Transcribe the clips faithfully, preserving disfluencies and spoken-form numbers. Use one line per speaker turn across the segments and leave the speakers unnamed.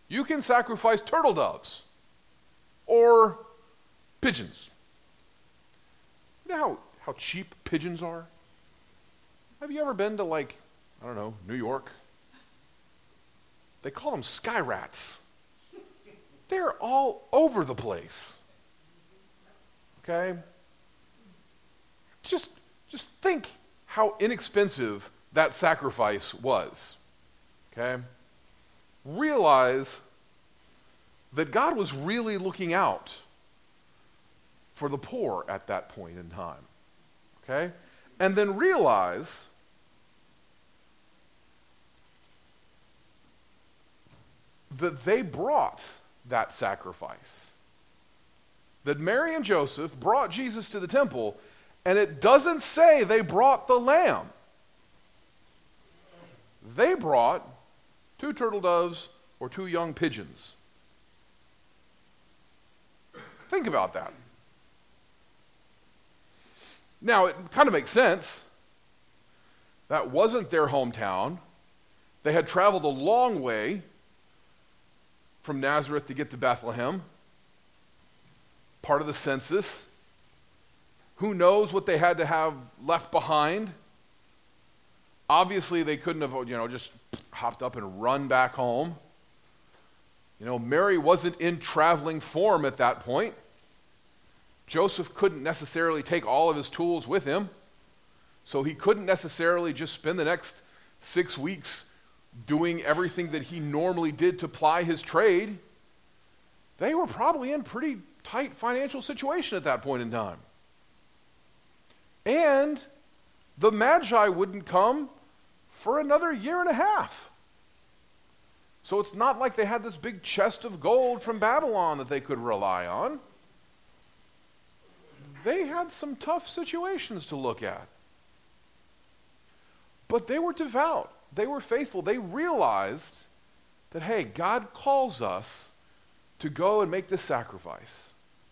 You can sacrifice turtle doves or pigeons. You know how, how cheap pigeons are? Have you ever been to, like, I don't know, New York? They call them sky rats. They're all over the place. Okay? Just, just think how inexpensive that sacrifice was. Okay? Realize that God was really looking out for the poor at that point in time. Okay? And then realize that they brought that sacrifice. That Mary and Joseph brought Jesus to the temple, and it doesn't say they brought the lamb. They brought two turtle doves or two young pigeons. Think about that. Now, it kind of makes sense. That wasn't their hometown. They had traveled a long way from Nazareth to get to Bethlehem. Part of the census. Who knows what they had to have left behind? Obviously, they couldn't have, you know, just hopped up and run back home. You know, Mary wasn't in traveling form at that point. Joseph couldn't necessarily take all of his tools with him, so he couldn't necessarily just spend the next six weeks doing everything that he normally did to ply his trade. They were probably in pretty tight financial situation at that point in time. And the Magi wouldn't come for another year and a half. So it's not like they had this big chest of gold from Babylon that they could rely on. They had some tough situations to look at. But they were devout. They were faithful. They realized that, hey, God calls us to go and make this sacrifice.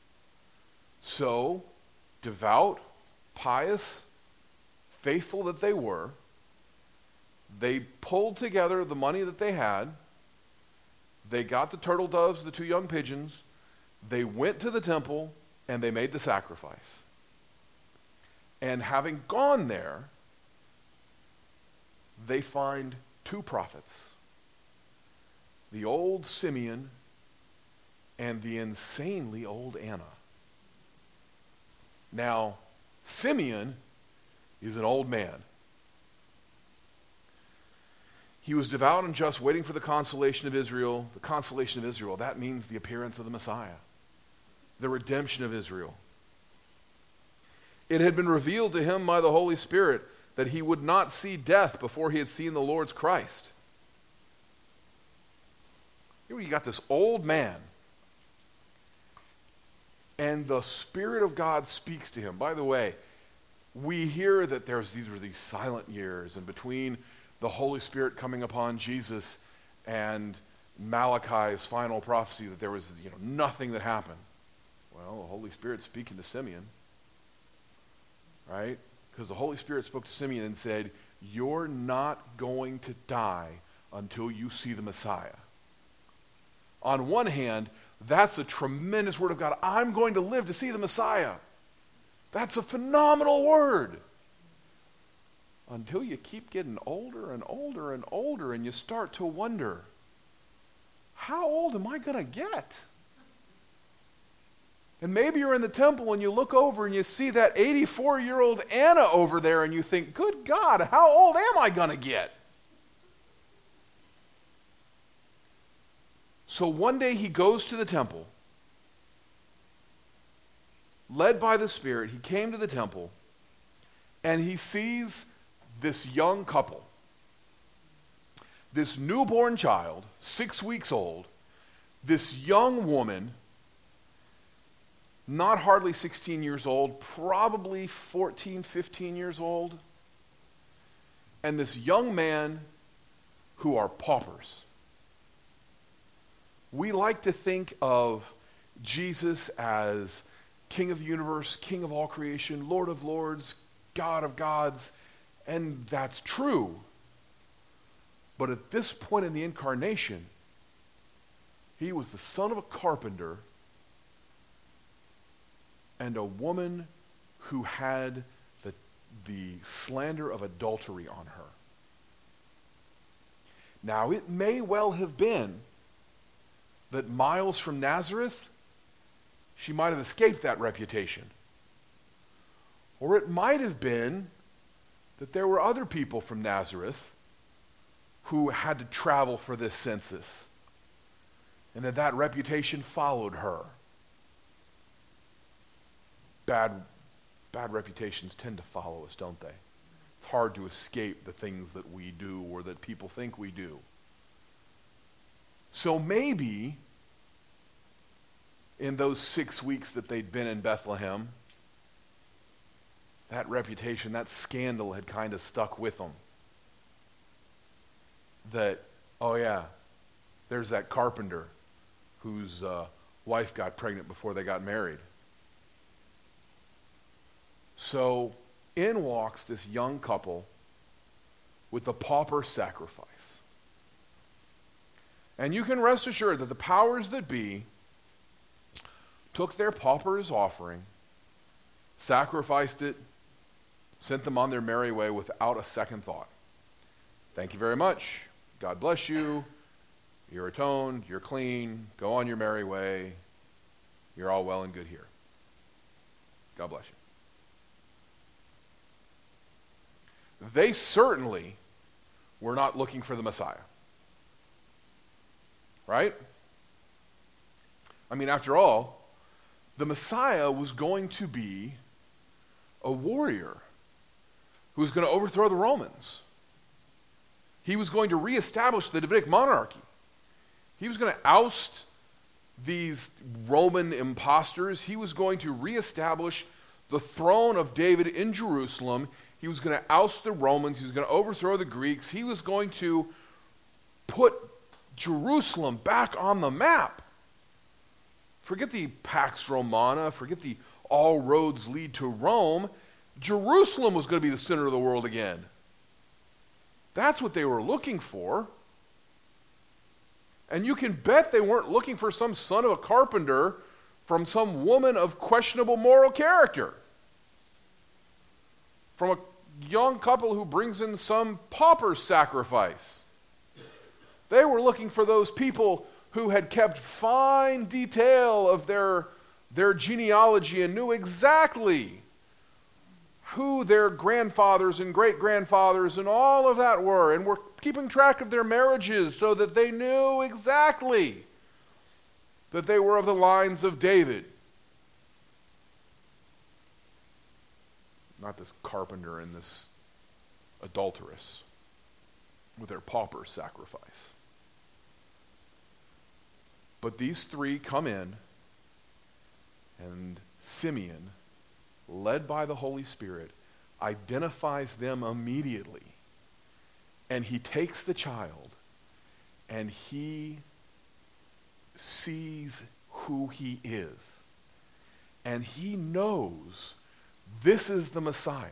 So, devout, pious, faithful that they were, they pulled together the money that they had. They got the turtle doves, the two young pigeons. They went to the temple, and they made the sacrifice. And having gone there, they find two prophets, the old Simeon and the insanely old Anna. Now, Simeon is an old man. He was devout and just, waiting for the consolation of Israel. The consolation of Israel, that means the appearance of the Messiah, the redemption of Israel. It had been revealed to him by the Holy Spirit that he would not see death before he had seen the Lord's Christ. Here you got this old man, and the Spirit of God speaks to him. By the way, we hear that there's these were these silent years, and between the Holy Spirit coming upon Jesus and Malachi's final prophecy, that there was, you know, nothing that happened. Well, the Holy Spirit speaking to Simeon, right? Because the Holy Spirit spoke to Simeon and said, you're not going to die until you see the Messiah. On one hand, that's a tremendous word of God. I'm going to live to see the Messiah. That's a phenomenal word. Until you keep getting older and older and older, and you start to wonder, how old am I going to get? And maybe you're in the temple and you look over and you see that eighty-four-year-old Anna over there, and you think, good God, how old am I going to get? So one day he goes to the temple, led by the Spirit. He came to the temple, and he sees this young couple, this newborn child, six weeks old, this young woman, not hardly sixteen years old, probably fourteen, fifteen years old, and this young man who are paupers. We like to think of Jesus as King of the universe, King of all creation, Lord of lords, God of gods, and that's true. But at this point in the incarnation, He was the son of a carpenter and a woman who had the, the slander of adultery on her. Now, it may well have been that miles from Nazareth, she might have escaped that reputation. Or it might have been that there were other people from Nazareth who had to travel for this census, and that that reputation followed her. Bad, bad reputations tend to follow us, don't they? It's hard to escape the things that we do or that people think we do. So maybe in those six weeks that they'd been in Bethlehem, that reputation, that scandal had kind of stuck with them. That, oh yeah, there's that carpenter whose uh, wife got pregnant before they got married. So in walks this young couple with the pauper sacrifice. And you can rest assured that the powers that be took their pauper's offering, sacrificed it, sent them on their merry way without a second thought. Thank you very much. God bless you. You're atoned. You're clean. Go on your merry way. You're all well and good here. God bless you. They certainly were not looking for the Messiah. Right? I mean, after all, the Messiah was going to be a warrior who was going to overthrow the Romans. He was going to reestablish the Davidic monarchy. He was going to oust these Roman impostors. He was going to reestablish the throne of David in Jerusalem. He was going to oust the Romans. He was going to overthrow the Greeks. He was going to put Jerusalem back on the map. Forget the Pax Romana. Forget the all roads lead to Rome. Jerusalem was going to be the center of the world again. That's what they were looking for. And you can bet they weren't looking for some son of a carpenter from some woman of questionable moral character. From a young couple who brings in some pauper sacrifice. They were looking for those people who had kept fine detail of their, their genealogy and knew exactly who their grandfathers and great-grandfathers and all of that were, and were keeping track of their marriages so that they knew exactly that they were of the lines of David. Not this carpenter and this adulteress with their pauper sacrifice. But these three come in, and Simeon, led by the Holy Spirit, identifies them immediately. And he takes the child, and he sees who he is. And he knows this is the Messiah.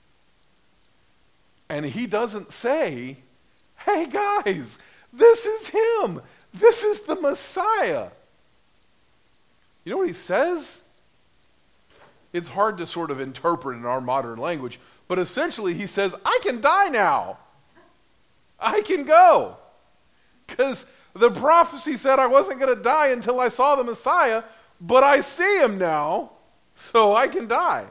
And he doesn't say, hey guys, this is him. This is the Messiah. You know what he says? It's hard to sort of interpret in our modern language, but essentially he says, I can die now. I can go. Because the prophecy said I wasn't going to die until I saw the Messiah, but I see him now, so I can die.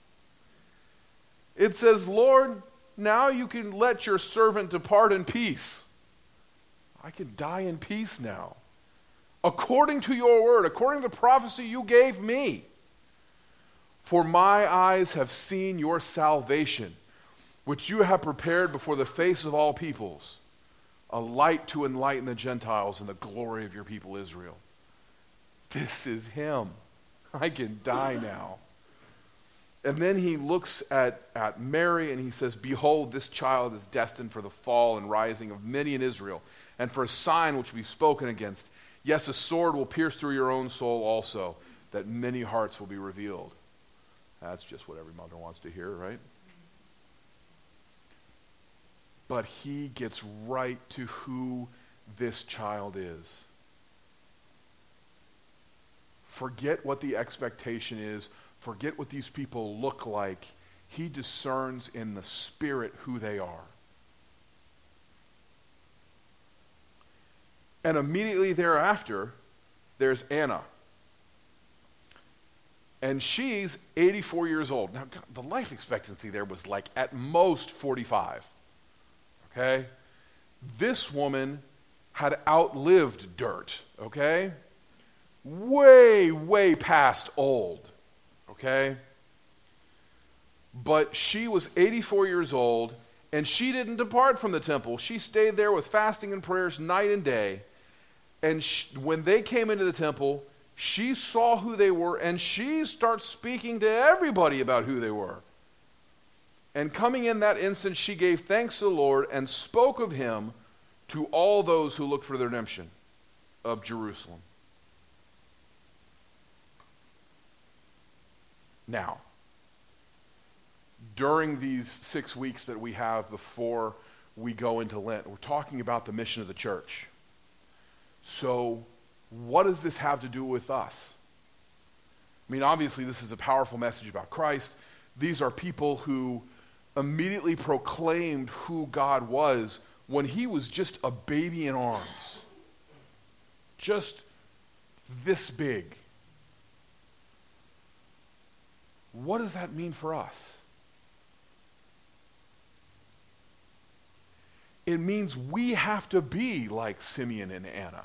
It says, Lord, now you can let your servant depart in peace. I can die in peace now. According to your word, according to the prophecy you gave me. For my eyes have seen your salvation, which you have prepared before the face of all peoples, a light to enlighten the Gentiles and the glory of your people Israel. This is him. I can die now. And then he looks at, at Mary and he says, behold, this child is destined for the fall and rising of many in Israel, and for a sign which will be spoken against. Yes, a sword will pierce through your own soul also, that many hearts will be revealed. That's just what every mother wants to hear, right? But he gets right to who this child is. forget what the expectation is, forget what these people look like. He discerns in the Spirit who they are. And immediately thereafter, there's Anna. And she's eighty-four years old. Now, God, the life expectancy there was like at most forty-five. Okay? This woman had outlived dirt. Okay? Way, way past old. Okay? But she was eighty-four years old, and she didn't depart from the temple. She stayed there with fasting and prayers night and day. And she, when they came into the temple, she saw who they were, and she starts speaking to everybody about who they were. And coming in that instant, she gave thanks to the Lord and spoke of him to all those who looked for the redemption of Jerusalem. Now, during these six weeks that we have before we go into Lent, we're talking about the mission of the church. So, what does this have to do with us? I mean, obviously, this is a powerful message about Christ. These are people who immediately proclaimed who God was when he was just a baby in arms. Just this big. What does that mean for us? It means we have to be like Simeon and Anna.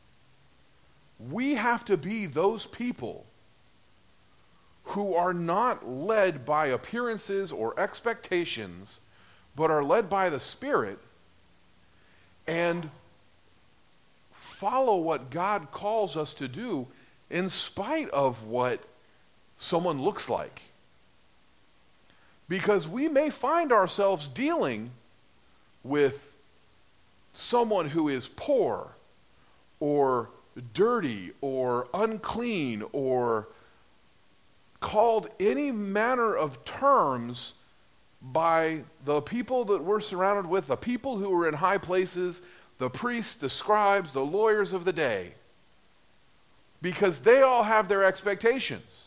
We have to be those people who are not led by appearances or expectations, but are led by the Spirit and follow what God calls us to do in spite of what someone looks like. Because we may find ourselves dealing with someone who is poor or dirty or unclean or called any manner of terms by the people that we're surrounded with, the people who are in high places, the priests, the scribes, the lawyers of the day, because they all have their expectations.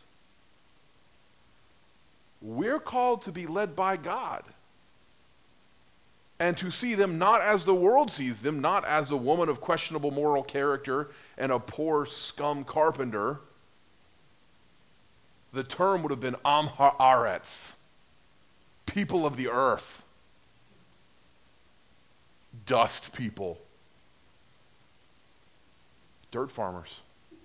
We're called to be led by God and to see them not as the world sees them, not as a woman of questionable moral character and a poor scum carpenter. The term would have been Am Haaretz, people of the earth, dust people, dirt farmers.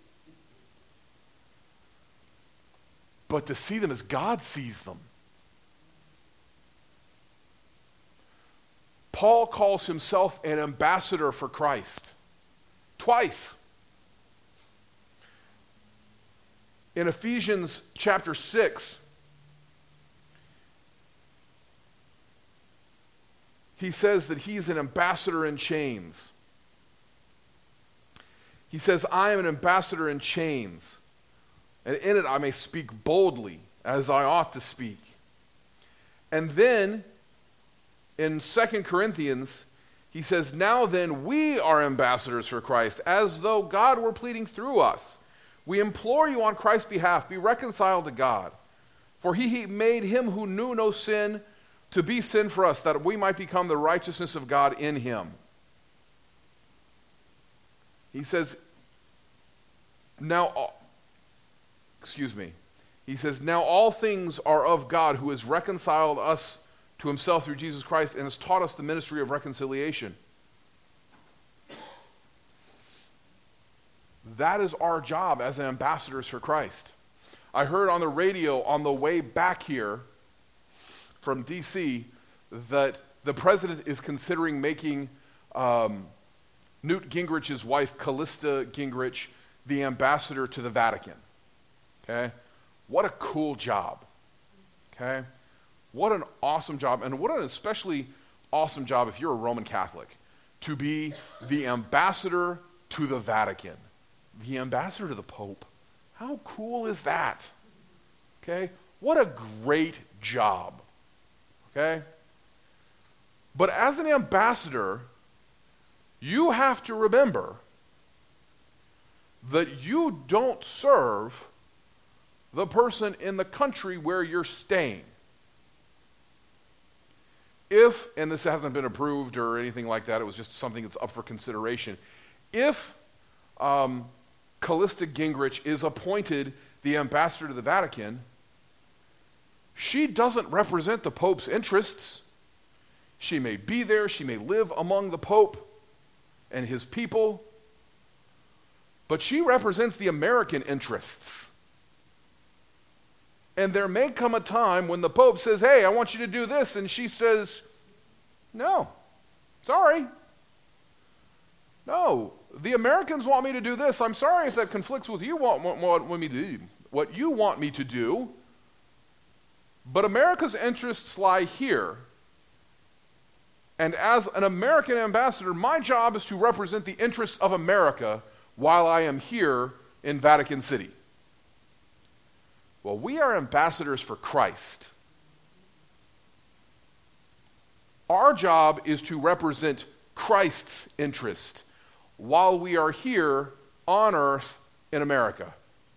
But to see them as God sees them. Paul calls himself an ambassador for Christ. Twice. In Ephesians chapter six, he says that he's an ambassador in chains. He says, I am an ambassador in chains, and in it I may speak boldly as I ought to speak. And then in Second Corinthians, he says, now then we are ambassadors for Christ, as though God were pleading through us. We implore you on Christ's behalf, be reconciled to God. For he made him who knew no sin to be sin for us, that we might become the righteousness of God in him. He says, now, excuse me. He says, now all things are of God, who has reconciled us to himself through Jesus Christ and has taught us the ministry of reconciliation. That is our job as ambassadors for Christ. I heard on the radio on the way back here from D C that the president is considering making um, Newt Gingrich's wife, Callista Gingrich, the ambassador to the Vatican. Okay? What a cool job. Okay? What an awesome job, and what an especially awesome job if you're a Roman Catholic, to be the ambassador to the Vatican. The ambassador to the Pope. How cool is that? Okay? What a great job. Okay? But as an ambassador, you have to remember that you don't serve the person in the country where you're staying. If, and this hasn't been approved or anything like that, it was just something that's up for consideration. If um, Callista Gingrich is appointed the ambassador to the Vatican, she doesn't represent the Pope's interests. She may be there, she may live among the Pope and his people, but she represents the American interests. And there may come a time when the Pope says, hey, I want you to do this, and she says, no, sorry. No, the Americans want me to do this. I'm sorry if that conflicts with you want, want, want me to do, what you want me to do, but America's interests lie here. And as an American ambassador, my job is to represent the interests of America while I am here in Vatican City. Well, we are ambassadors for Christ. Our job is to represent Christ's interest while we are here on earth in America.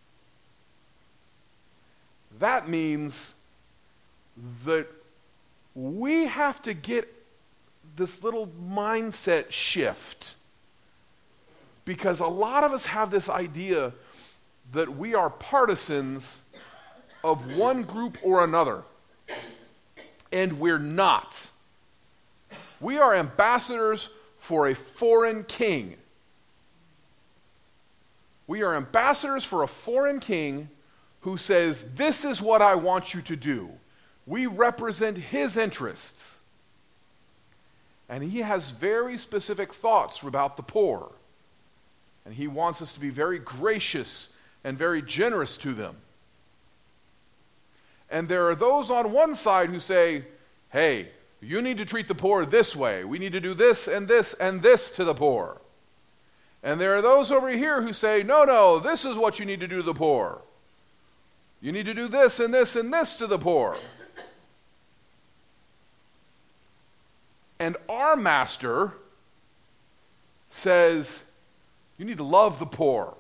That means that we have to get this little mindset shift, because a lot of us have this idea that we are partisans of one group or another, and we're not. We are ambassadors for a foreign king. We are ambassadors for a foreign king who says, this is what I want you to do. We represent his interests. And he has very specific thoughts about the poor. And he wants us to be very gracious and very generous to them. And there are those on one side who say, hey, you need to treat the poor this way. We need to do this and this and this to the poor. And there are those over here who say, no, no, this is what you need to do to the poor. You need to do this and this and this to the poor. And our master says, you need to love the poor.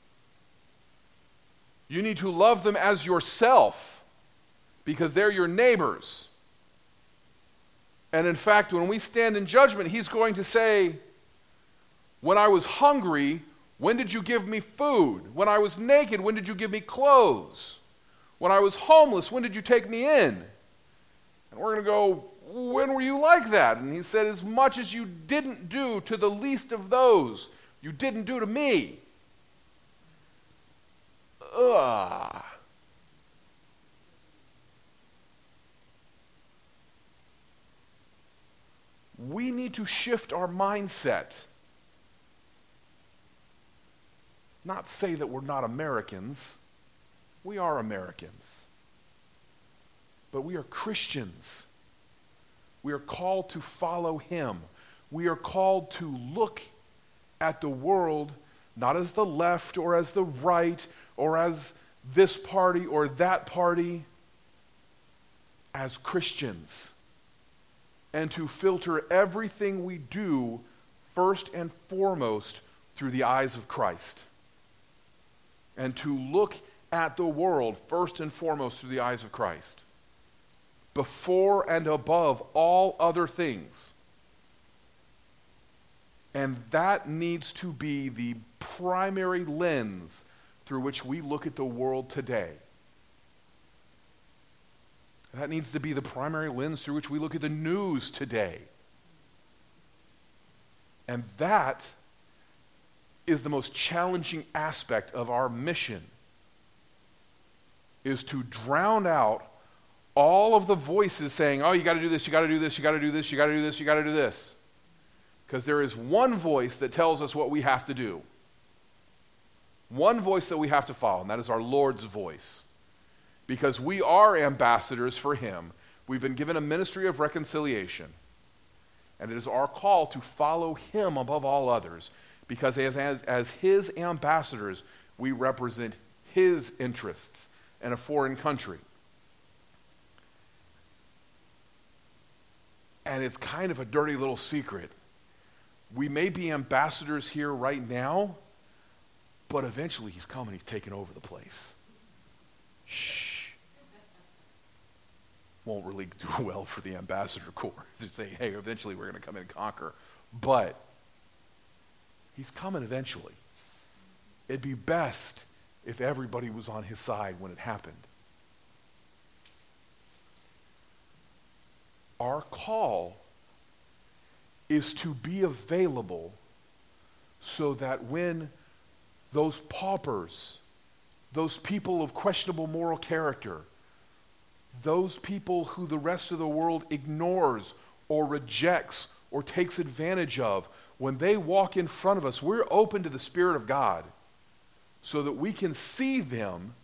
You need to love them as yourself, because they're your neighbors. And in fact, when we stand in judgment, he's going to say, when I was hungry, when did you give me food? When I was naked, when did you give me clothes? When I was homeless, when did you take me in? And we're going to go, when were you like that? And he said, as much as you didn't do to the least of those, you didn't do to me. Ugh. We need to shift our mindset. Not say that we're not Americans. We are Americans. But we are Christians. We are called to follow him. We are called to look at the world not as the left or as the right or as this party or that party, as Christians. And to filter everything we do first and foremost through the eyes of Christ. And to look at the world first and foremost through the eyes of Christ. Before and above all other things. And that needs to be the primary lens through which we look at the world today. That needs to be the primary lens through which we look at the news today. And that is the most challenging aspect of our mission, is to drown out all of the voices saying, oh, you got to do this, you got to do this, you got to do this, you got to do this, you got to do this. Because there is one voice that tells us what we have to do. One voice that we have to follow, and that is our Lord's voice. Because we are ambassadors for him. We've been given a ministry of reconciliation. And it is our call to follow him above all others. Because as, as, as his ambassadors, we represent his interests in a foreign country. And it's kind of a dirty little secret. We may be ambassadors here right now, but eventually he's coming, he's taking over the place. Shh. Won't really do well for the ambassador corps to say, hey, eventually we're going to come in and conquer. But he's coming eventually. It'd be best if everybody was on his side when it happened. Our call is to be available so that when those paupers, those people of questionable moral character, those people who the rest of the world ignores or rejects or takes advantage of, when they walk in front of us, we're open to the Spirit of God so that we can see them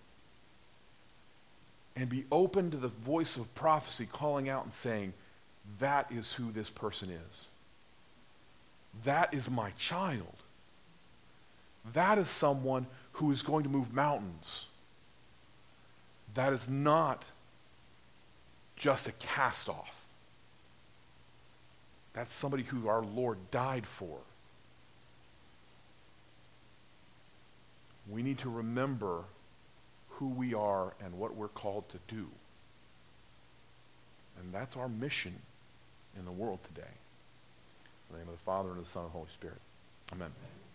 and be open to the voice of prophecy calling out and saying, that is who this person is. That is my child. That is someone who is going to move mountains. That is not just a cast-off. That's somebody who our Lord died for. We need to remember who we are and what we're called to do. And that's our mission in the world today. In the name of the Father, and of the Son, and the Holy Spirit. Amen.